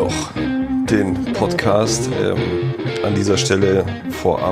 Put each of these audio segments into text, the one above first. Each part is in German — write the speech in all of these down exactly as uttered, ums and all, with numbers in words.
noch den Podcast. Ähm, an dieser Stelle vorab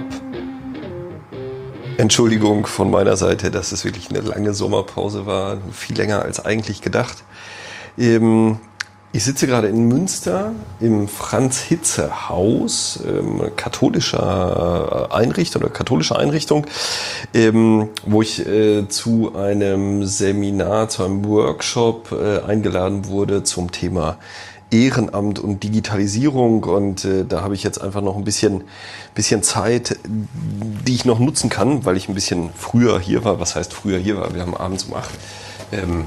Entschuldigung von meiner Seite, dass es wirklich eine lange Sommerpause war, viel länger als eigentlich gedacht. Ähm, ich sitze gerade in Münster im Franz-Hitze-Haus, ähm, katholischer Einrichtung oder katholische Einrichtung, ähm, wo ich äh, zu einem Seminar, zu einem Workshop äh, eingeladen wurde zum Thema Ehrenamt und Digitalisierung, und äh, da habe ich jetzt einfach noch ein bisschen, bisschen Zeit, die ich noch nutzen kann, weil ich ein bisschen früher hier war. Was heißt früher hier war? Wir haben abends um acht. Ähm,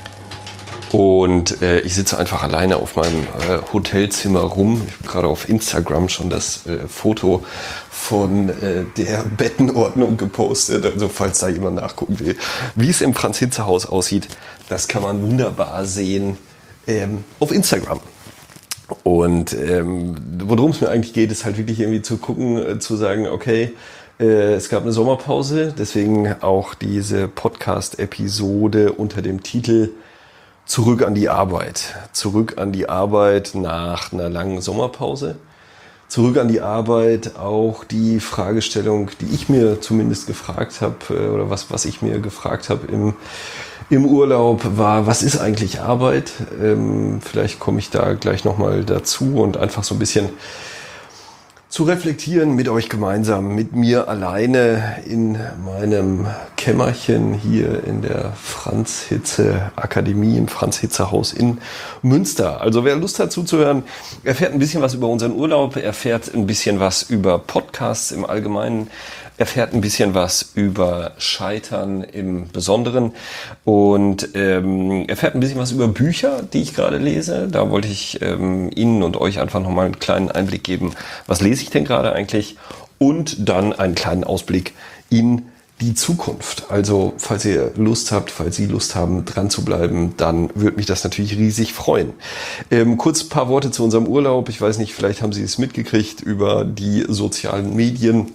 und äh, ich sitze einfach alleine auf meinem äh, Hotelzimmer rum. Ich habe gerade auf Instagram schon das äh, Foto von äh, der Bettenordnung gepostet. Also falls da jemand nachgucken will, wie es im Franz-Hitze-Haus aussieht, das kann man wunderbar sehen ähm, auf Instagram. Und ähm, worum es mir eigentlich geht, ist halt wirklich irgendwie zu gucken, äh, zu sagen, okay, äh, es gab eine Sommerpause, deswegen auch diese Podcast-Episode unter dem Titel Zurück an die Arbeit. Zurück an die Arbeit nach einer langen Sommerpause. Zurück an die Arbeit, auch die Fragestellung, die ich mir zumindest gefragt habe, äh, oder was, was ich mir gefragt habe im Im Urlaub war, was ist eigentlich Arbeit? Ähm, vielleicht komme ich da gleich nochmal dazu und einfach so ein bisschen zu reflektieren mit euch gemeinsam, mit mir alleine in meinem Kämmerchen hier in der Franz-Hitze-Akademie, im Franz-Hitze-Haus in Münster. Also wer Lust hat zuzuhören, erfährt ein bisschen was über unseren Urlaub, erfährt ein bisschen was über Podcasts im Allgemeinen, erfährt ein bisschen was über Scheitern im Besonderen und ähm, erfährt ein bisschen was über Bücher, die ich gerade lese. Da wollte ich ähm, Ihnen und euch einfach nochmal einen kleinen Einblick geben, was lese ich denn gerade eigentlich, und dann einen kleinen Ausblick in die Zukunft. Also falls ihr Lust habt, falls Sie Lust haben, dran zu bleiben, dann würde mich das natürlich riesig freuen. Ähm, kurz ein paar Worte zu unserem Urlaub. Ich weiß nicht, vielleicht haben Sie es mitgekriegt über die sozialen Medien.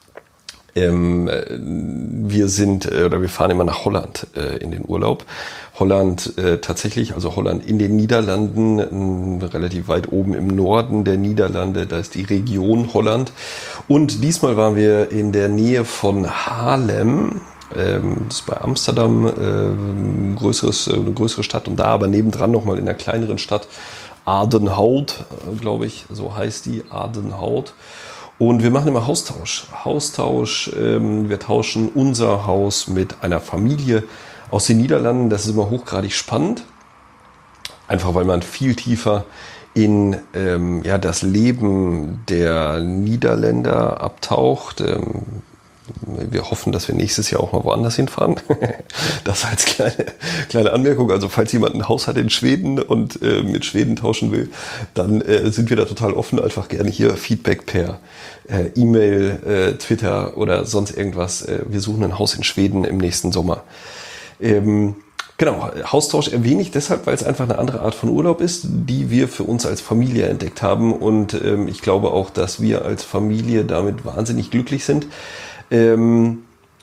Ähm, wir sind äh, oder wir fahren immer nach Holland äh, in den Urlaub. Holland äh, tatsächlich, also Holland in den Niederlanden, äh, relativ weit oben im Norden der Niederlande, da ist die Region Holland. Und diesmal waren wir in der Nähe von Haarlem, ähm, das ist bei Amsterdam, äh, ein größeres, äh, eine größere Stadt, und da aber nebendran nochmal in einer kleineren Stadt, Aardenhout, äh, glaube ich, so heißt die, Aardenhout. Und wir machen immer Haustausch. Haustausch, ähm, wir tauschen unser Haus mit einer Familie aus den Niederlanden. Das ist immer hochgradig spannend. Einfach weil man viel tiefer in ähm, ja, das Leben der Niederländer abtaucht. Ähm, wir hoffen, dass wir nächstes Jahr auch mal woanders hinfahren. Das als kleine, kleine Anmerkung. Also falls jemand ein Haus hat in Schweden und äh, mit Schweden tauschen will, dann äh, sind wir da total offen. Einfach gerne hier Feedback per äh, E-Mail, äh, Twitter oder sonst irgendwas. Äh, wir suchen ein Haus in Schweden im nächsten Sommer. Ähm, genau, Haustausch erwähne ich deshalb, weil es einfach eine andere Art von Urlaub ist, die wir für uns als Familie entdeckt haben. Und ähm, ich glaube auch, dass wir als Familie damit wahnsinnig glücklich sind. Ähm,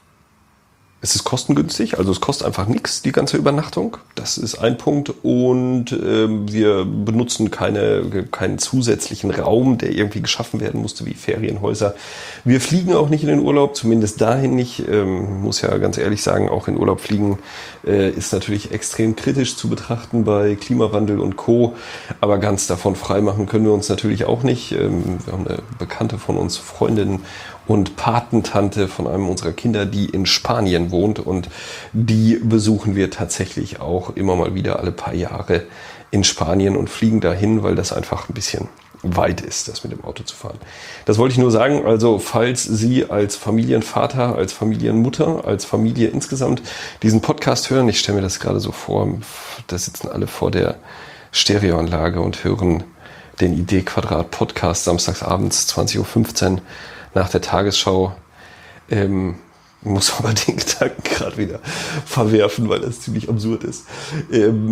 es ist kostengünstig, also es kostet einfach nichts, die ganze Übernachtung. Das ist ein Punkt. Und ähm, wir benutzen keine, keinen zusätzlichen Raum, der irgendwie geschaffen werden musste, wie Ferienhäuser. Wir fliegen auch nicht in den Urlaub, zumindest dahin nicht. Ähm, muss ja ganz ehrlich sagen, auch in Urlaub fliegen äh, ist natürlich extrem kritisch zu betrachten bei Klimawandel und Co. Aber ganz davon freimachen können wir uns natürlich auch nicht. Ähm, wir haben eine Bekannte von uns, Freundin und Patentante von einem unserer Kinder, die in Spanien wohnt, und die besuchen wir tatsächlich auch immer mal wieder alle paar Jahre in Spanien und fliegen dahin, weil das einfach ein bisschen weit ist, das mit dem Auto zu fahren. Das wollte ich nur sagen. Also falls Sie als Familienvater, als Familienmutter, als Familie insgesamt diesen Podcast hören, ich stelle mir das gerade so vor, da sitzen alle vor der Stereoanlage und hören den Idee-Quadrat-Podcast samstagsabends zwanzig Uhr fünfzehn nach der Tagesschau. Ähm, muss aber den Gedanken gerade wieder verwerfen, weil das ziemlich absurd ist. Ähm,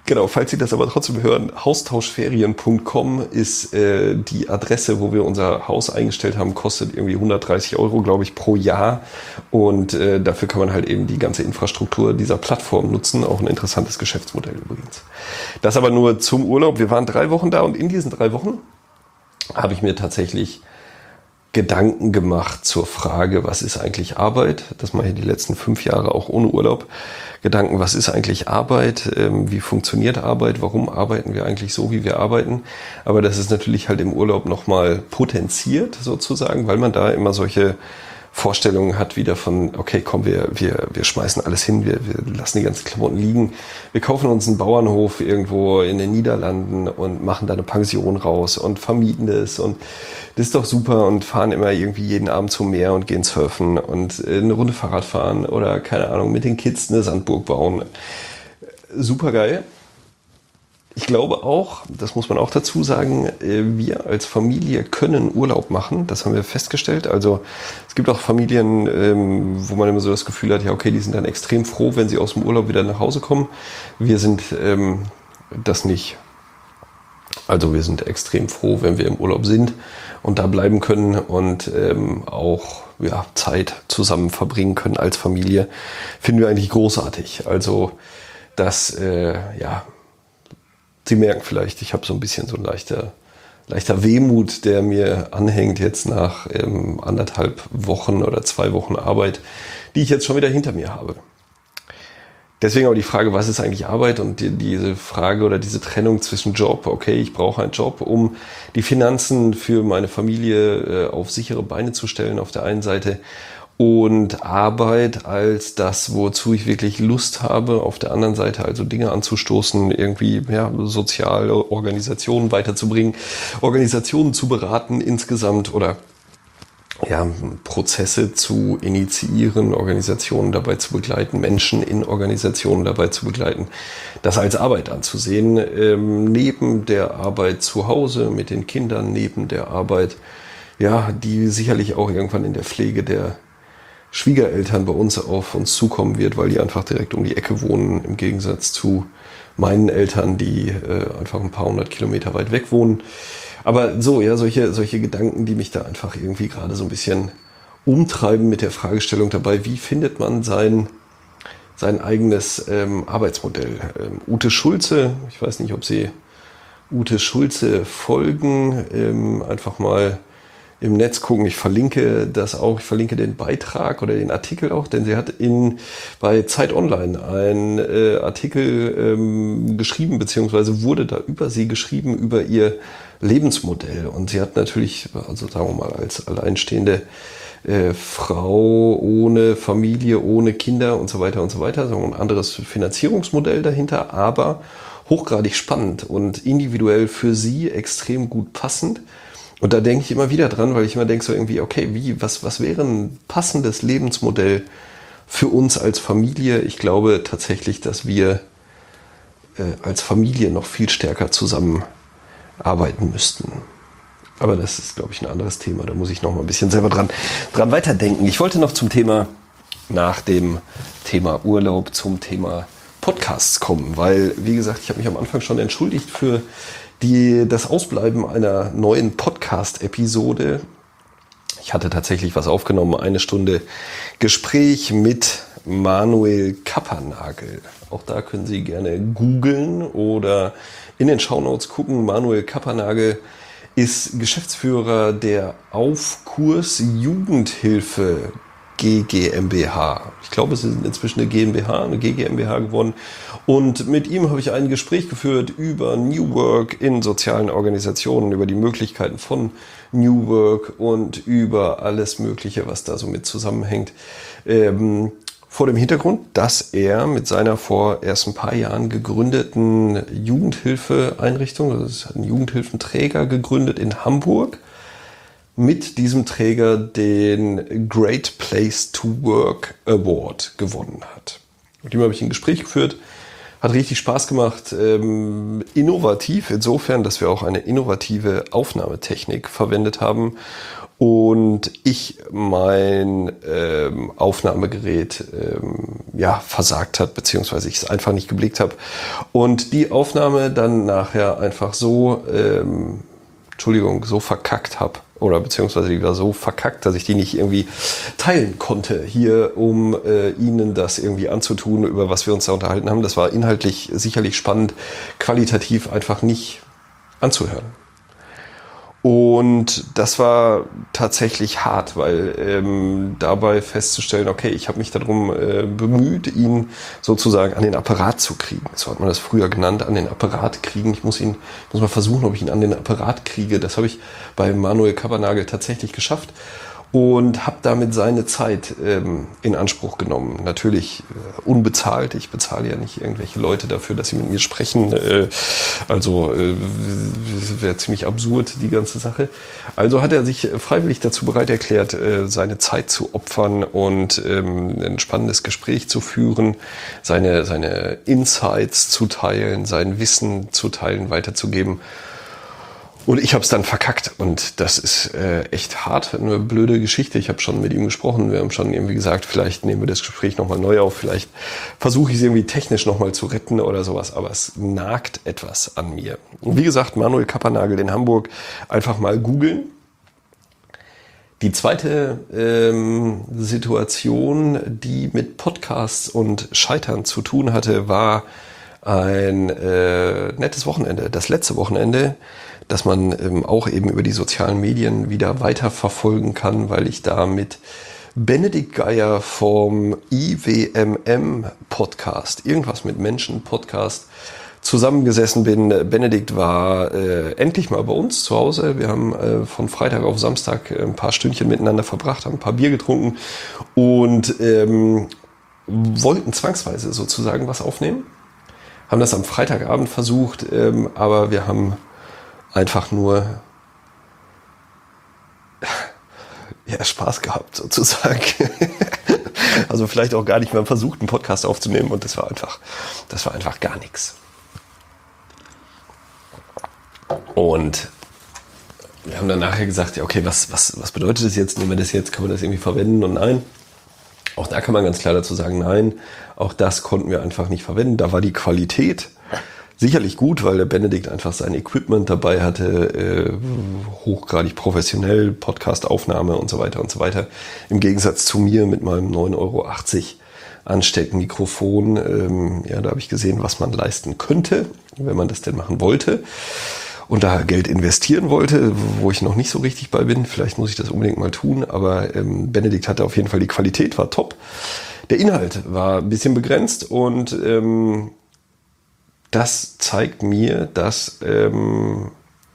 Genau, falls Sie das aber trotzdem hören, haustauschferien punkt com ist äh, die Adresse, wo wir unser Haus eingestellt haben, kostet irgendwie hundertdreißig Euro, glaube ich, pro Jahr. Und äh, dafür kann man halt eben die ganze Infrastruktur dieser Plattform nutzen. Auch ein interessantes Geschäftsmodell übrigens. Das aber nur zum Urlaub. Wir waren drei Wochen da und in diesen drei Wochen habe ich mir tatsächlich Gedanken gemacht zur Frage, was ist eigentlich Arbeit? Das mache ich die letzten fünf Jahre auch ohne Urlaub. Gedanken, was ist eigentlich Arbeit? Wie funktioniert Arbeit? Warum arbeiten wir eigentlich so, wie wir arbeiten? Aber das ist natürlich halt im Urlaub nochmal potenziert sozusagen, weil man da immer solche Vorstellungen hat wieder von, okay, komm, wir, wir, wir schmeißen alles hin, wir, wir lassen die ganzen Klamotten liegen, wir kaufen uns einen Bauernhof irgendwo in den Niederlanden und machen da eine Pension raus und vermieten das und das ist doch super und fahren immer irgendwie jeden Abend zum Meer und gehen surfen und eine Runde Fahrrad fahren oder keine Ahnung, mit den Kids eine Sandburg bauen. Super geil. Ich glaube auch, das muss man auch dazu sagen, wir als Familie können Urlaub machen. Das haben wir festgestellt. Also es gibt auch Familien, wo man immer so das Gefühl hat, ja okay, die sind dann extrem froh, wenn sie aus dem Urlaub wieder nach Hause kommen. Wir sind ähm, das nicht. Also wir sind extrem froh, wenn wir im Urlaub sind und da bleiben können und ähm, auch ja, Zeit zusammen verbringen können als Familie. Finden wir eigentlich großartig. Also das, äh, ja... Sie merken vielleicht, ich habe so ein bisschen so ein leichter, leichter Wehmut, der mir anhängt jetzt nach ähm, anderthalb Wochen oder zwei Wochen Arbeit, die ich jetzt schon wieder hinter mir habe. Deswegen auch die Frage, was ist eigentlich Arbeit und die, diese Frage oder diese Trennung zwischen Job, okay, ich brauche einen Job, um die Finanzen für meine Familie äh, auf sichere Beine zu stellen auf der einen Seite und Arbeit als das, wozu ich wirklich Lust habe, auf der anderen Seite also Dinge anzustoßen, irgendwie ja, soziale Organisationen weiterzubringen, Organisationen zu beraten insgesamt oder ja, Prozesse zu initiieren, Organisationen dabei zu begleiten, Menschen in Organisationen dabei zu begleiten, das als Arbeit anzusehen, ähm, neben der Arbeit zu Hause mit den Kindern, neben der Arbeit, ja, die sicherlich auch irgendwann in der Pflege der Schwiegereltern bei uns auf uns zukommen wird, weil die einfach direkt um die Ecke wohnen, im Gegensatz zu meinen Eltern, die äh, einfach ein paar hundert Kilometer weit weg wohnen. Aber so, ja, solche, solche Gedanken, die mich da einfach irgendwie gerade so ein bisschen umtreiben mit der Fragestellung dabei, wie findet man sein, sein eigenes ähm, Arbeitsmodell? Ähm, Ute Schulze, ich weiß nicht, ob Sie Ute Schulze folgen, ähm, einfach mal im Netz gucken. Ich verlinke das auch, ich verlinke den Beitrag oder den Artikel auch, denn sie hat in, bei Zeit Online einen äh, Artikel ähm, geschrieben, beziehungsweise wurde da über sie geschrieben, über ihr Lebensmodell. Und sie hat natürlich, also sagen wir mal, als alleinstehende äh, Frau ohne Familie, ohne Kinder und so weiter und so weiter, so ein anderes Finanzierungsmodell dahinter, aber hochgradig spannend und individuell für sie extrem gut passend. Und da denke ich immer wieder dran, weil ich immer denke so irgendwie, okay, wie, was, was wäre ein passendes Lebensmodell für uns als Familie? Ich glaube tatsächlich, dass wir äh, als Familie noch viel stärker zusammenarbeiten müssten. Aber das ist, glaube ich, ein anderes Thema. Da muss ich noch mal ein bisschen selber dran, dran weiterdenken. Ich wollte noch zum Thema, nach dem Thema Urlaub, zum Thema Podcasts kommen, weil, wie gesagt, ich habe mich am Anfang schon entschuldigt für die, das Ausbleiben einer neuen Podcast-Episode. Ich hatte tatsächlich was aufgenommen, eine Stunde Gespräch mit Manuel Kappernagel. Auch da können Sie gerne googeln oder in den Shownotes gucken. Manuel Kappernagel ist Geschäftsführer der Aufkurs Jugendhilfe G GmbH. Ich glaube, es ist inzwischen eine GmbH, eine G GmbH geworden. Und mit ihm habe ich ein Gespräch geführt über New Work in sozialen Organisationen, über die Möglichkeiten von New Work und über alles Mögliche, was da so mit zusammenhängt. Ähm, vor dem Hintergrund, dass er mit seiner vor erst ein paar Jahren gegründeten Jugendhilfeeinrichtung, also es hat einen Jugendhilfenträger gegründet in Hamburg, mit diesem Träger den Great Place to Work Award gewonnen hat. Mit ihm habe ich ein Gespräch geführt, Hat richtig Spaß gemacht. Ähm, innovativ insofern, dass wir auch eine innovative Aufnahmetechnik verwendet haben und ich mein ähm, Aufnahmegerät ähm, ja, versagt hat, beziehungsweise ich es einfach nicht geblickt habe. Und die Aufnahme dann nachher einfach so, ähm, Entschuldigung, so verkackt habe. Oder beziehungsweise die war so verkackt, dass ich die nicht irgendwie teilen konnte hier, um äh, Ihnen das irgendwie anzutun, über was wir uns da unterhalten haben. Das war inhaltlich sicherlich spannend, qualitativ einfach nicht anzuhören. Und das war tatsächlich hart, weil ähm, dabei festzustellen, okay, ich habe mich darum äh, bemüht, ihn sozusagen an den Apparat zu kriegen. So hat man das früher genannt, an den Apparat kriegen. Ich muss ihn, ich muss mal versuchen, ob ich ihn an den Apparat kriege. Das habe ich bei Manuel Kappernagel tatsächlich geschafft und habe damit seine Zeit ähm, in Anspruch genommen. Natürlich äh, unbezahlt. Ich bezahle ja nicht irgendwelche Leute dafür, dass sie mit mir sprechen. Äh, also äh, wäre ziemlich absurd, die ganze Sache. Also hat er sich freiwillig dazu bereit erklärt, äh, seine Zeit zu opfern und ähm, ein spannendes Gespräch zu führen, seine, seine Insights zu teilen, sein Wissen zu teilen, weiterzugeben. Und ich habe es dann verkackt und das ist äh, echt hart, eine blöde Geschichte. Ich habe schon mit ihm gesprochen, wir haben schon irgendwie gesagt, vielleicht nehmen wir das Gespräch nochmal neu auf, vielleicht versuche ich es irgendwie technisch nochmal zu retten oder sowas, aber es nagt etwas an mir. Und wie gesagt, Manuel Kappernagel in Hamburg, einfach mal googeln. Die zweite ähm, Situation, die mit Podcasts und Scheitern zu tun hatte, war ein äh, nettes Wochenende, das letzte Wochenende, dass man ähm, auch eben über die sozialen Medien wieder weiterverfolgen kann, weil ich da mit Benedikt Geier vom I W M M Podcast, irgendwas mit Menschen Podcast, zusammengesessen bin. Benedikt war äh, endlich mal bei uns zu Hause. Wir haben äh, von Freitag auf Samstag ein paar Stündchen miteinander verbracht, haben ein paar Bier getrunken und ähm, wollten zwangsweise sozusagen was aufnehmen. Haben das am Freitagabend versucht, ähm, aber wir haben einfach nur ja, Spaß gehabt sozusagen. Also vielleicht auch gar nicht mal versucht, einen Podcast aufzunehmen und das war einfach, das war einfach gar nichts. Und wir haben dann nachher gesagt, ja okay, was, was, was bedeutet das jetzt? Nehmen wir das jetzt, kann man das irgendwie verwenden? Und nein, auch da kann man ganz klar dazu sagen, nein, auch das konnten wir einfach nicht verwenden. Da war die Qualität sicherlich gut, weil der Benedikt einfach sein Equipment dabei hatte, äh, hochgradig professionell, Podcast-Aufnahme und so weiter und so weiter. Im Gegensatz zu mir mit meinem neun Euro achtzig Ansteckmikrofon. Ähm, ja, da habe ich gesehen, was man leisten könnte, wenn man das denn machen wollte. Und da Geld investieren wollte, wo ich noch nicht so richtig bei bin. Vielleicht muss ich das unbedingt mal tun, aber ähm, Benedikt hatte auf jeden Fall, die Qualität war top. Der Inhalt war ein bisschen begrenzt und ähm, das zeigt mir, dass ähm,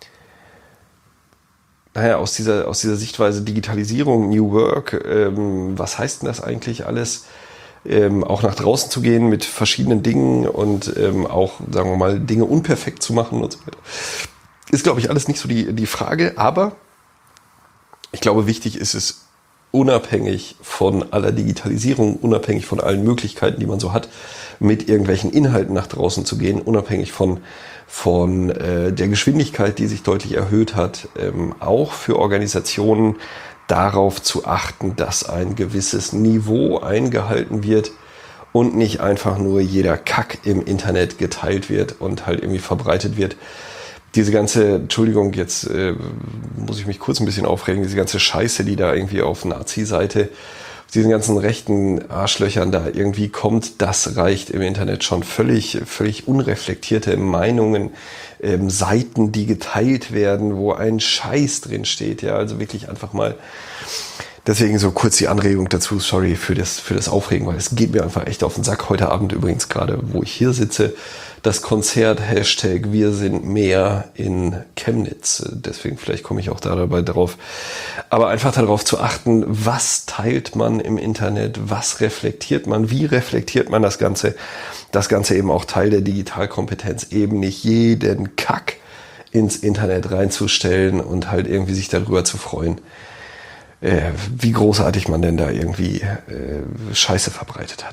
naja, aus dieser, aus dieser Sichtweise Digitalisierung, New Work, ähm, was heißt denn das eigentlich alles? Ähm, auch nach draußen zu gehen mit verschiedenen Dingen und ähm, auch, sagen wir mal, Dinge unperfekt zu machen und so weiter. Ist, glaube ich, alles nicht so die, die Frage, aber ich glaube, wichtig ist es, unabhängig von aller Digitalisierung, unabhängig von allen Möglichkeiten, die man so hat, mit irgendwelchen Inhalten nach draußen zu gehen, unabhängig von, von äh, der Geschwindigkeit, die sich deutlich erhöht hat, ähm, auch für Organisationen darauf zu achten, dass ein gewisses Niveau eingehalten wird und nicht einfach nur jeder Kack im Internet geteilt wird und halt irgendwie verbreitet wird. Diese ganze, Entschuldigung, jetzt äh, muss ich mich kurz ein bisschen aufregen, diese ganze Scheiße, die da irgendwie auf Nazi-Seite, diesen ganzen rechten Arschlöchern da irgendwie kommt, das reicht im Internet schon völlig, völlig unreflektierte Meinungen, ähm, Seiten, die geteilt werden, wo ein Scheiß drin steht, ja, also wirklich einfach mal. Deswegen so kurz die Anregung dazu, sorry für das, für das Aufregen, weil es geht mir einfach echt auf den Sack. Heute Abend übrigens gerade, wo ich hier sitze, das Konzert Hashtag Wir sind mehr in Chemnitz. Deswegen vielleicht komme ich auch da dabei drauf. Aber einfach darauf zu achten, was teilt man im Internet, was reflektiert man, wie reflektiert man das Ganze. Das Ganze eben auch Teil der Digitalkompetenz, eben nicht jeden Kack ins Internet reinzustellen und halt irgendwie sich darüber zu freuen, wie großartig man denn da irgendwie äh, Scheiße verbreitet hat.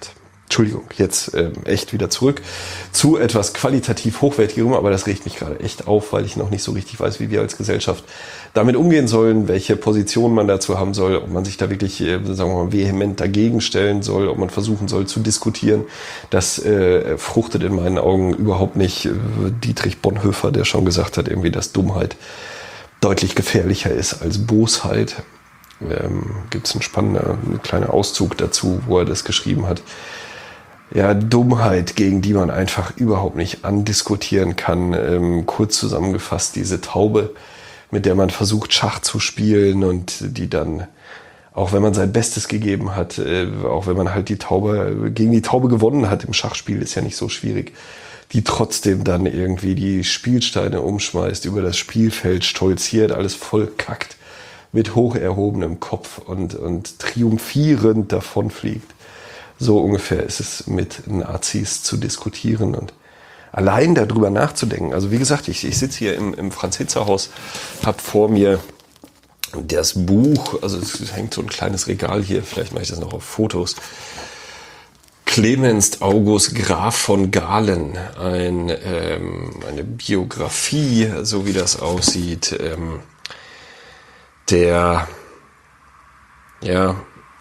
Entschuldigung, jetzt ähm, echt wieder zurück zu etwas qualitativ hochwertigerem, aber das regt mich gerade echt auf, weil ich noch nicht so richtig weiß, wie wir als Gesellschaft damit umgehen sollen, welche Position man dazu haben soll, ob man sich da wirklich, äh, sagen wir mal, vehement dagegen stellen soll, ob man versuchen soll zu diskutieren. Das äh, fruchtet in meinen Augen überhaupt nicht. Äh, Dietrich Bonhoeffer, der schon gesagt hat, irgendwie, dass Dummheit deutlich gefährlicher ist als Bosheit. Ähm, gibt es einen spannender, ein kleiner Auszug dazu, wo er das geschrieben hat. Ja, Dummheit, gegen die man einfach überhaupt nicht andiskutieren kann. Ähm, kurz zusammengefasst, diese Taube, mit der man versucht, Schach zu spielen und die dann, auch wenn man sein Bestes gegeben hat, äh, auch wenn man halt die Taube, gegen die Taube gewonnen hat im Schachspiel, ist ja nicht so schwierig, die trotzdem dann irgendwie die Spielsteine umschmeißt, über das Spielfeld stolziert, alles voll kackt, mit hoch erhobenem Kopf und, und triumphierend davonfliegt. So ungefähr ist es mit Nazis zu diskutieren und allein darüber nachzudenken. Also wie gesagt, ich, ich sitze hier im, im Franz-Hitzer-Haus, habe vor mir das Buch, also es hängt so ein kleines Regal hier, vielleicht mache ich das noch auf Fotos. Clemens August Graf von Galen, ein, ähm, eine Biografie, so wie das aussieht, ähm, der, ja,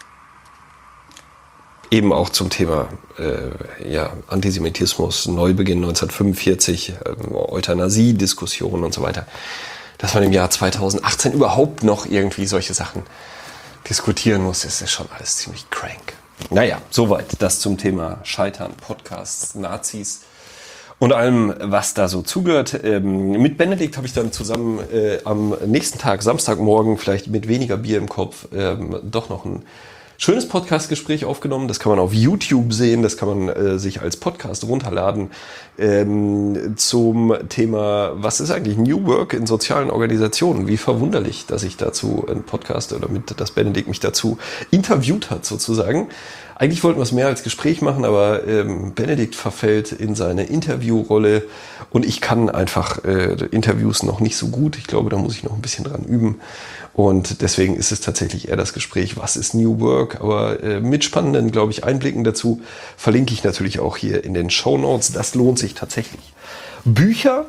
eben auch zum Thema äh, ja, Antisemitismus, Neubeginn neunzehnhundertfünfundvierzig, äh, Euthanasie-Diskussionen und so weiter, dass man im Jahr zweitausendachtzehn überhaupt noch irgendwie solche Sachen diskutieren muss, ist ja schon alles ziemlich crank. Naja, soweit das zum Thema Scheitern, Podcasts, Nazis und allem, was da so zugehört. Ähm, mit Benedikt habe ich dann zusammen äh, am nächsten Tag, Samstagmorgen, vielleicht mit weniger Bier im Kopf, ähm, doch noch ein schönes Podcast-Gespräch aufgenommen. Das kann man auf YouTube sehen, das kann man äh, sich als Podcast runterladen. Ähm, zum Thema, was ist eigentlich New Work in sozialen Organisationen? Wie verwunderlich, dass ich dazu einen Podcast oder mit, dass Benedikt mich dazu interviewt hat sozusagen. Eigentlich wollten wir es mehr als Gespräch machen, aber ähm, Benedikt verfällt in seine Interviewrolle und ich kann einfach äh, Interviews noch nicht so gut. Ich glaube, da muss ich noch ein bisschen dran üben. Und deswegen ist es tatsächlich eher das Gespräch, was ist New Work? Aber äh, mit spannenden, glaube ich, Einblicken dazu verlinke ich natürlich auch hier in den Shownotes. Das lohnt sich tatsächlich. Bücher,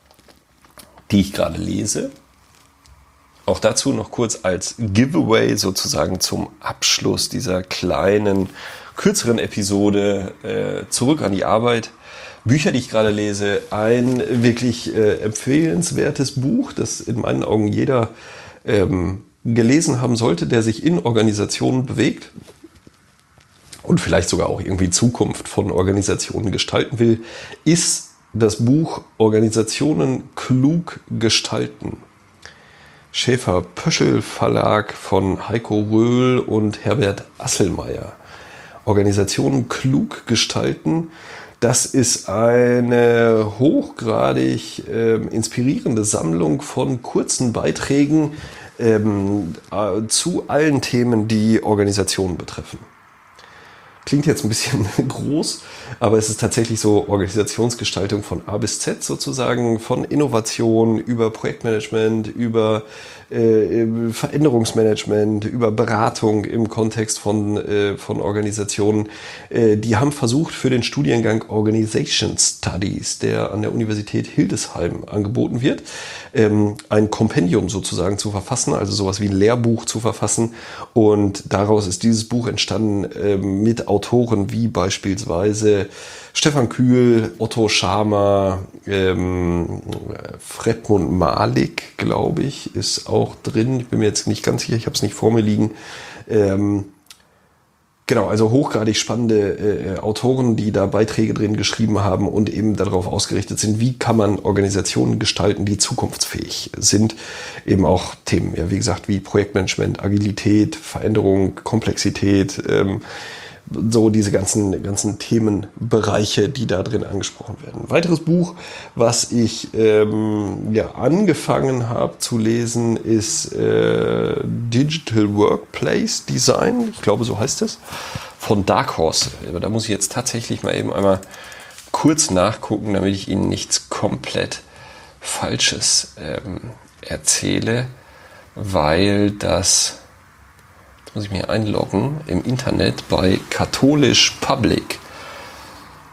die ich gerade lese, auch dazu noch kurz als Giveaway sozusagen zum Abschluss dieser kleinen, kürzeren Episode äh, zurück an die Arbeit. Bücher, die ich gerade lese, ein wirklich äh, empfehlenswertes Buch, das in meinen Augen jeder ähm, gelesen haben sollte, der sich in Organisationen bewegt und vielleicht sogar auch irgendwie Zukunft von Organisationen gestalten will, ist das Buch Organisationen klug gestalten. Schäfer-Pöschel Verlag von Heiko Röhl und Herbert Asselmeier. Organisationen klug gestalten. Das ist eine hochgradig äh, inspirierende Sammlung von kurzen Beiträgen ähm, äh, zu allen Themen, die Organisationen betreffen. Klingt jetzt ein bisschen groß, aber es ist tatsächlich so Organisationsgestaltung von A bis Z sozusagen, von Innovation über Projektmanagement, über äh, Veränderungsmanagement, über Beratung im Kontext von, äh, von Organisationen. Äh, die haben versucht für den Studiengang Organization Studies, der an der Universität Hildesheim angeboten wird, ähm, ein Kompendium sozusagen zu verfassen, also sowas wie ein Lehrbuch zu verfassen. Und daraus ist dieses Buch entstanden äh, mit Autoren wie beispielsweise Stefan Kühl, Otto Scharmer, ähm, Fredmund Malik, glaube ich, ist auch drin. Ich bin mir jetzt nicht ganz sicher, ich habe es nicht vor mir liegen. Ähm, genau, also hochgradig spannende äh, Autoren, die da Beiträge drin geschrieben haben und eben darauf ausgerichtet sind, wie kann man Organisationen gestalten, die zukunftsfähig sind. Eben auch Themen, ja, wie gesagt, wie Projektmanagement, Agilität, Veränderung, Komplexität, ähm, so diese ganzen, ganzen Themenbereiche, die da drin angesprochen werden. Ein weiteres Buch, was ich ähm, ja, angefangen habe zu lesen, ist äh, Digital Workplace Design. Ich glaube, so heißt es. Von Dark Horse. Aber da muss ich jetzt tatsächlich mal eben einmal kurz nachgucken, damit ich Ihnen nichts komplett Falsches ähm, erzähle, weil das... muss ich mich einloggen im Internet bei Katholisch Public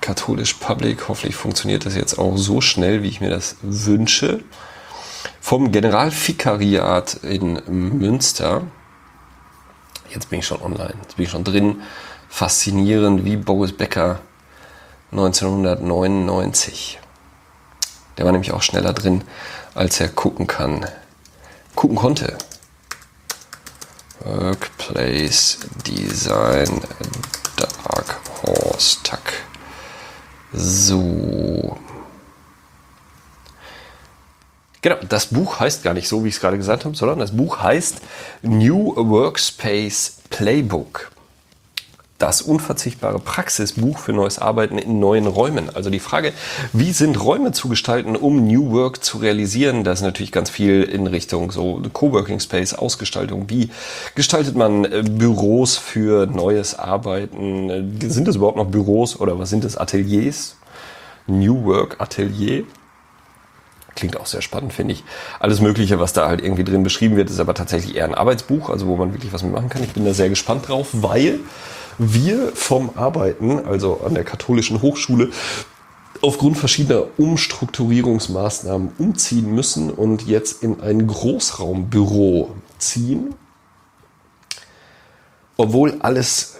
Katholisch Public. Hoffentlich funktioniert das jetzt auch so schnell, wie ich mir das wünsche. Vom Generalvikariat in Münster. Jetzt bin ich schon online, jetzt bin ich schon drin. Faszinierend, wie Boris Becker neunzehnhundertneunundneunzig. Der war nämlich auch schneller drin, als er gucken kann. Gucken konnte. Workplace Design Dark Horse Tack. So. Genau, das Buch heißt gar nicht so, wie ich es gerade gesagt habe, sondern das Buch heißt New Workspace Playbook. Das unverzichtbare Praxisbuch für neues Arbeiten in neuen Räumen. Also die Frage, wie sind Räume zu gestalten, um New Work zu realisieren? Das ist natürlich ganz viel in Richtung so Coworking Space, Ausgestaltung. Wie gestaltet man Büros für neues Arbeiten? Sind es überhaupt noch Büros oder was sind es? Ateliers? New Work Atelier? Klingt auch sehr spannend, finde ich. Alles Mögliche, was da halt irgendwie drin beschrieben wird, ist aber tatsächlich eher ein Arbeitsbuch, also wo man wirklich was mitmachen kann. Ich bin da sehr gespannt drauf, weil wir vom Arbeiten, also an der Katholischen Hochschule, aufgrund verschiedener Umstrukturierungsmaßnahmen umziehen müssen und jetzt in ein Großraumbüro ziehen. Obwohl alles,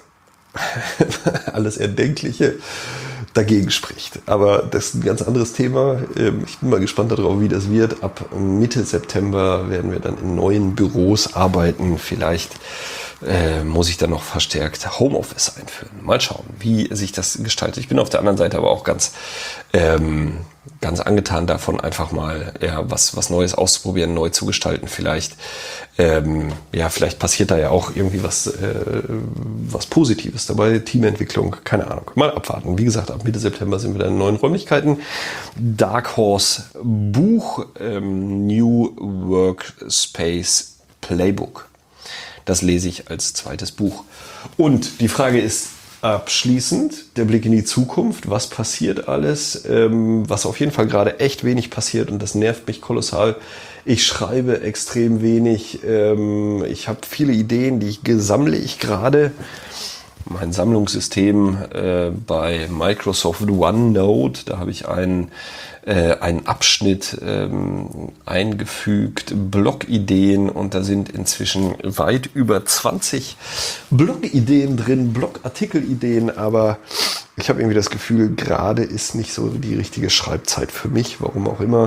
alles Erdenkliche dagegen spricht. Aber das ist ein ganz anderes Thema. Ich bin mal gespannt darauf, wie das wird. Ab Mitte September werden wir dann in neuen Büros arbeiten. Vielleicht äh, muss ich dann noch verstärkt Homeoffice einführen. Mal schauen, wie sich das gestaltet. Ich bin auf der anderen Seite aber auch ganz, ähm, ganz angetan davon, einfach mal ja, was, was Neues auszuprobieren, neu zu gestalten. Vielleicht, ähm, ja, vielleicht passiert da ja auch irgendwie was, äh, was Positives dabei. Teamentwicklung, keine Ahnung. Mal abwarten. Wie gesagt, ab Mitte September sind wir dann in neuen Räumlichkeiten. Dark Horse Buch, ähm, New Workspace Playbook. Das lese ich als zweites Buch. Und die Frage ist abschließend, der Blick in die Zukunft. Was passiert alles? Ähm, was auf jeden Fall gerade echt wenig passiert und das nervt mich kolossal. Ich schreibe extrem wenig. Ähm, ich habe viele Ideen, die ich sammle ich gerade. Mein Sammlungssystem äh, bei Microsoft OneNote, da habe ich einen, äh, einen Abschnitt ähm, eingefügt, Blogideen, und da sind inzwischen weit über zwanzig Blogideen drin, Blogartikelideen, aber ich habe irgendwie das Gefühl, gerade ist nicht so die richtige Schreibzeit für mich, warum auch immer.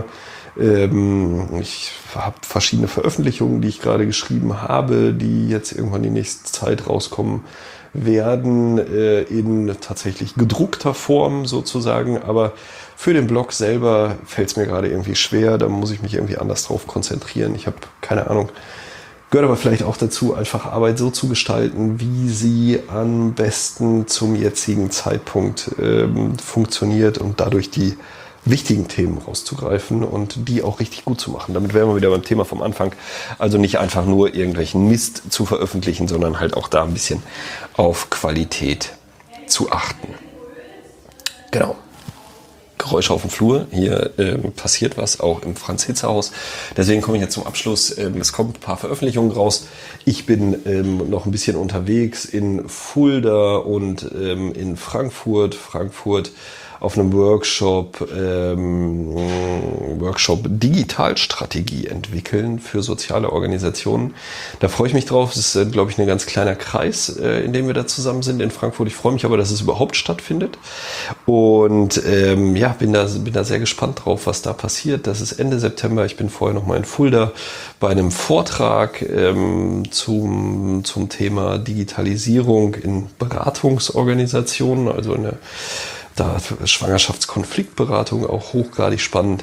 Ähm, ich habe verschiedene Veröffentlichungen, die ich gerade geschrieben habe, die jetzt irgendwann die nächste Zeit rauskommen werden, äh, in tatsächlich gedruckter Form sozusagen, aber für den Blog selber fällt es mir gerade irgendwie schwer, da muss ich mich irgendwie anders drauf konzentrieren. Ich habe keine Ahnung, gehört aber vielleicht auch dazu, einfach Arbeit so zu gestalten, wie sie am besten zum jetzigen Zeitpunkt ähm, funktioniert und dadurch die wichtigen Themen rauszugreifen und die auch richtig gut zu machen. Damit wären wir wieder beim Thema vom Anfang. Also nicht einfach nur irgendwelchen Mist zu veröffentlichen, sondern halt auch da ein bisschen auf Qualität zu achten. Genau. Geräusche auf dem Flur. Hier ähm, passiert was, auch im Franz-Hitze-Haus. Deswegen komme ich jetzt zum Abschluss. Ähm, es kommt ein paar Veröffentlichungen raus. Ich bin ähm, noch ein bisschen unterwegs in Fulda und ähm, in Frankfurt. Frankfurt auf einem Workshop, ähm, Workshop Digitalstrategie entwickeln für soziale Organisationen. Da freue ich mich drauf. Das ist, äh, glaube ich, ein ganz kleiner Kreis, äh, in dem wir da zusammen sind in Frankfurt. Ich freue mich aber, dass es überhaupt stattfindet. Und ähm, ja, bin da, bin da sehr gespannt drauf, was da passiert. Das ist Ende September. Ich bin vorher noch mal in Fulda bei einem Vortrag ähm, zum, zum Thema Digitalisierung in Beratungsorganisationen, also in der Da Schwangerschaftskonfliktberatung, auch hochgradig spannend.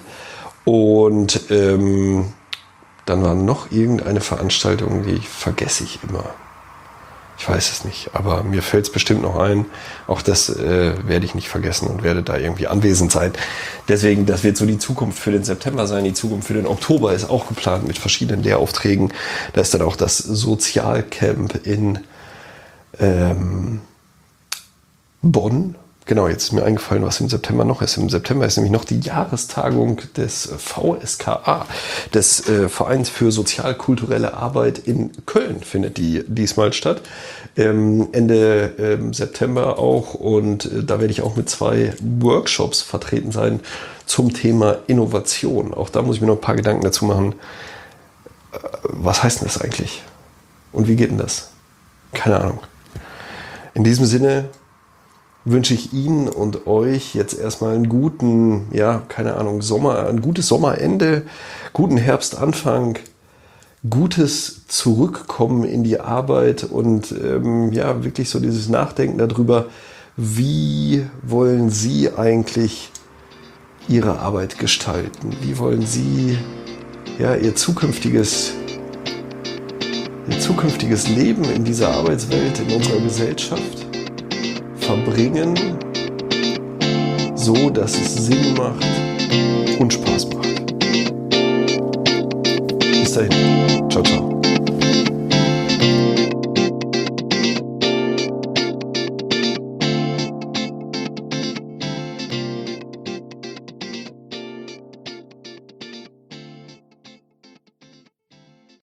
Und ähm, dann war noch irgendeine Veranstaltung, die vergesse ich immer. Ich weiß es nicht, aber mir fällt es bestimmt noch ein. Auch das äh, werde ich nicht vergessen und werde da irgendwie anwesend sein. Deswegen, das wird so die Zukunft für den September sein. Die Zukunft für den Oktober ist auch geplant mit verschiedenen Lehraufträgen. Da ist dann auch das Sozialcamp in ähm, Bonn. Genau, jetzt ist mir eingefallen, was im September noch ist. Im September ist nämlich noch die Jahrestagung des V S K A, des äh, Vereins für sozial-kulturelle Arbeit in Köln, findet die diesmal statt. Ähm, Ende ähm, September auch, und äh, da werde ich auch mit zwei Workshops vertreten sein zum Thema Innovation. Auch da muss ich mir noch ein paar Gedanken dazu machen. Äh, was heißt denn das eigentlich? Und wie geht denn das? Keine Ahnung. In diesem Sinne wünsche ich Ihnen und euch jetzt erstmal einen guten, ja, keine Ahnung, Sommer, ein gutes Sommerende, guten Herbstanfang, gutes Zurückkommen in die Arbeit und ähm, ja, wirklich so dieses Nachdenken darüber, wie wollen Sie eigentlich Ihre Arbeit gestalten? Wie wollen Sie ja, Ihr zukünftiges, Ihr zukünftiges Leben in dieser Arbeitswelt, in unserer Gesellschaft verbringen, so dass es Sinn macht und Spaß macht. Bis dahin. Ciao, ciao.